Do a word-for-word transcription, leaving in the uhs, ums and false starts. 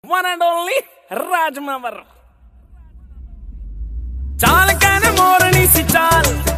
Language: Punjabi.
One and only Raj Mawar. चाल कहने मोरनी सी चाल